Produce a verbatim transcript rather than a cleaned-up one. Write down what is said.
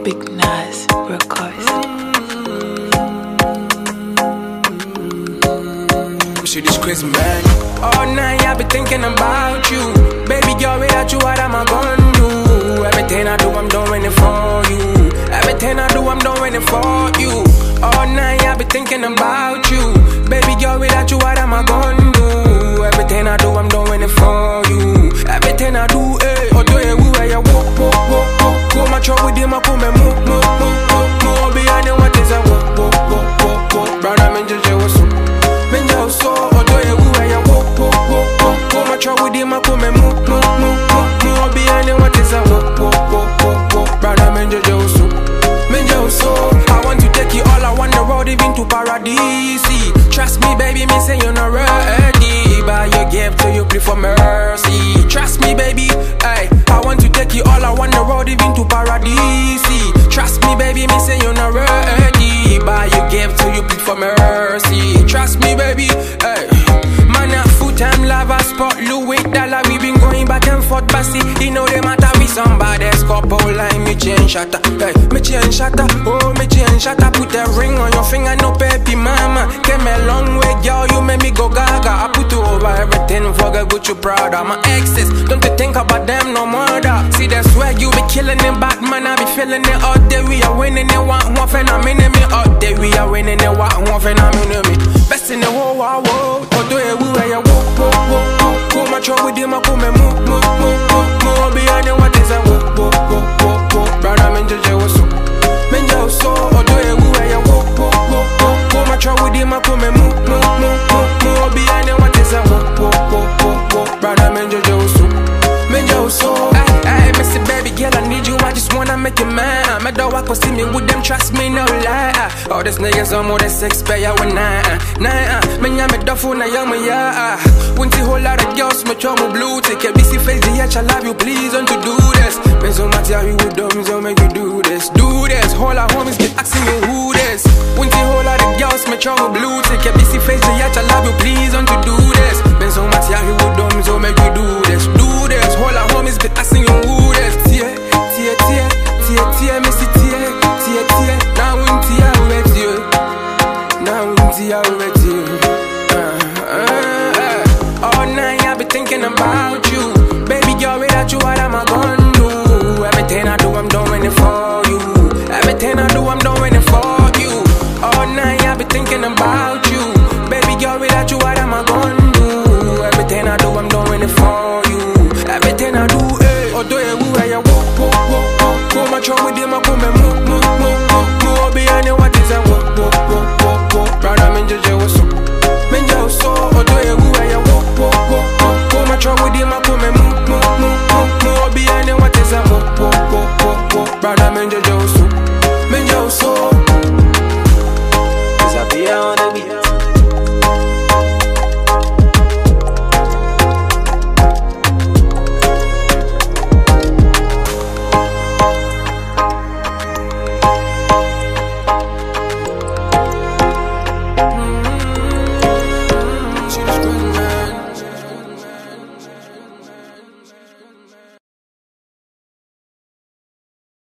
Big Nas Records. Shit is crazy, man. All night I be thinking about you. Baby girl, without you, what am I gonna do? Everything I do, I'm doing it for you. Everything I do, I'm doing it for you. All night I be thinking about you. Baby girl, without you, what am I gonna do? Everything I do, I'm doing it for you. Everything I do, eh. Oh, do you where you walk, walk, walk, walk. Go my trouble with him, I come and move, move, move, move, move. Behind you, what is a walk, walk, walk, walk, walk. Brother, I'm in jail, what's up? Menja so, odo ye uwe ya wo wo wo wo. Go my trouble with him, I come and move, move, move, move, move. Behind him, what is a wo wo wo wo wo. Brother, menja so, menja so. I want to take you all around the road, even to paradise. Trust me, baby, me say you're not ready, but you give till you plead for mercy. Trust me, baby, hey. I want to take you all around the road, even to paradise. Trust me, baby, me say you're not ready, but you give till you plead for mercy. Trust me, baby, hey. Man, a full-time lover, spot Louis Dollar. We been going back and forth, but see, you know the matter with somebody's couple line. Me chain shatter, hey, me chain shatter, oh, me chain shatter. Put a ring on your finger, no baby mama. Came a long way, girl, you make me go gaga. I put you over everything, forget what you proud of. My exes, don't you think about them no more. See, that's where you be killing it, Batman. I be feeling it all day. We are winning it, one one phenomenon. All day we are winning it, one one phenomenon. Best in the whole wide world. Oh, do you where you walk, walk, walk, walk. Go my trouble with him, I come and move, move, move, move, move. Behind you, what is a walk, walk, walk, walk, walk. Brother, I'm in jail, what's up? Menja so, oh, do you where you walk, walk, walk, walk. Go my trouble with him, I come and move, move, move, move, move. Behind you, what is a walk, walk, walk, walk, walk. Brother, I'm in jail, what's up? Menja so. Hey, Mister Baby girl, I need you, I just wanna make you mad. My dog walk see me with them, trust me, no lie. All these niggas are more than six pay, I want nine. Nine, me ya me duffo na young me ya. Won't see whole lot of girls, me chum blue. Take a busy face, the edge, I love you, please don't you do this. Me so much you with dumb, so make you do this. Do this, whole lot homies get asking me who this. Won't see whole lot of girls, me chum blue. Take a busy face, the edge, I love you, please don't you do this. Me so much you with dumb, so make you do this. Do this, whole lot homies get asking you who this. Tie, tie, tie, tie, tie, me see tie, tie, tie. Now won't tie with you. Now won't tie with you. Uh, uh, uh. All night I be thinking about you. Baby girl, without you, what am I gonna do? Everything I do, I'm doing it for you. Everything I do, I'm doing it for you. All night I be thinking about you. Baby girl, without you, what am I gonna do? Everything I do, I'm doing it for you. Everything I do, eh. Oh, do you where you walk, walk, walk, walk. Go my trouble with him, I come and move, move, move, move, move. Behind you, what is a walk, walk, walk, walk, walk. Brother, I'm in jail, what's up? Menja so, oh, do you where you walk, walk, walk, walk. Go my trouble with him, I come and move, move, move, move, move. Behind you, what is a walk, walk, walk, walk, walk. Brother, I'm in jail.